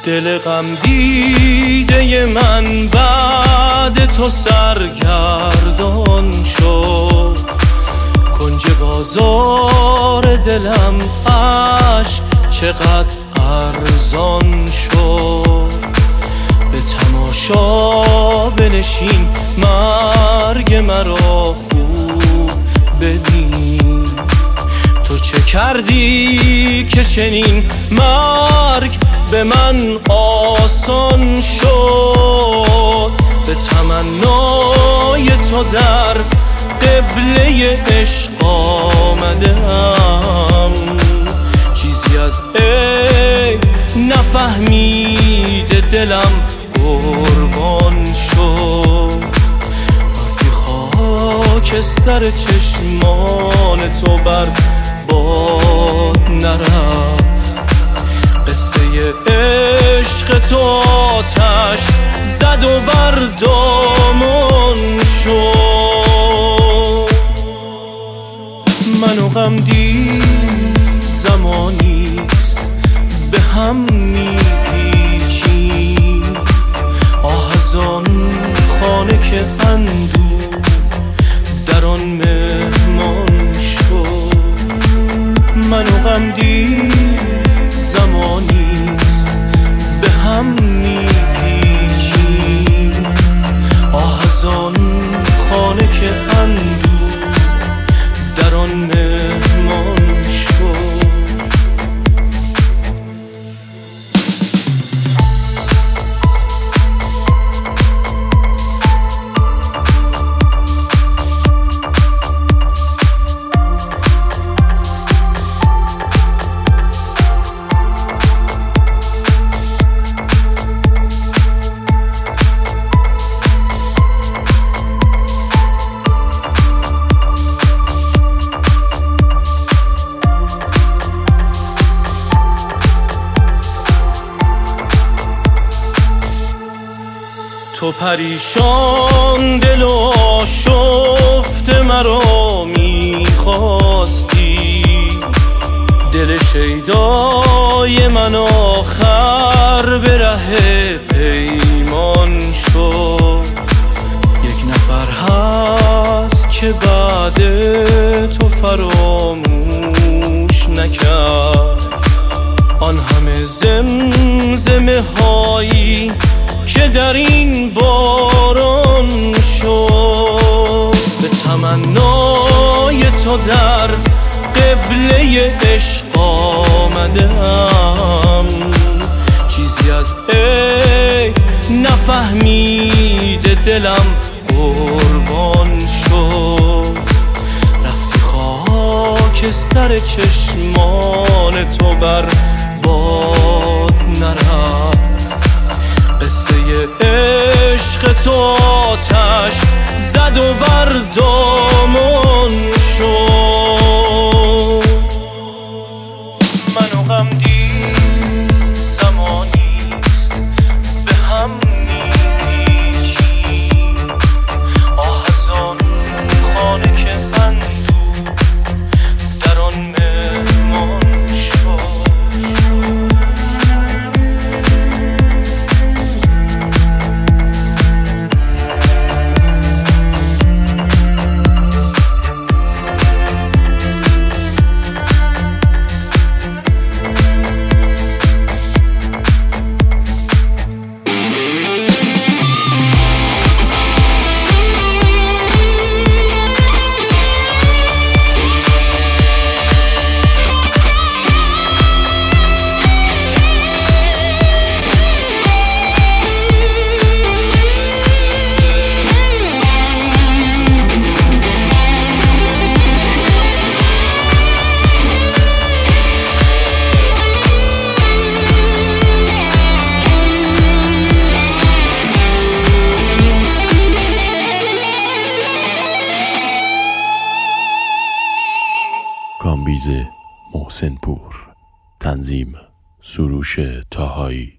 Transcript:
دل غم دیده من بعد تو سرگردان شد، کنج بازار دلم عشق چقدر ارزان شد. به تماشا بنشین مرگ مرا خوب ببین، تو چه کردی که چنین مرگ به من آسان شد. به تمنای تو در قبله عشق آمدم، چیزی از ای نفهمیده دلم قربان شد. وقتی خاکستر چشمان تو بر باد نرفت، قصه عشق تو آتش زد و بر دامان شد. من و غم دید زمانیست به هم میپیچیم، آه از آن خانه که اندوه در آن مهمان شد. من و غم دید زمانیست به هم میپیچیم، آه از آن خانه که اندوه در آن مهمان شد. تو پریشان دل و آشفته مرا میخواستی، دل شیدای من آخر به ره پیمان شد. یک نفر هست که بعد تو فراموش نکرد، آن همه زمزمه هایی که در این باران شد. به تمنای تو در قبله عشق آمدم، چیزی از ای نفهمیده دلم قربان شد. رفتی خاکستر چشمان تو بر باد نرفت، قصه عشق تو آتش زد و بر دامان شد. من و غم دید زمانیست به هم میپیچیم، آه از آن خانه که اندوه در آن مهمان شد. کامبیز محسن پور، تنظیم سروش طاهایی.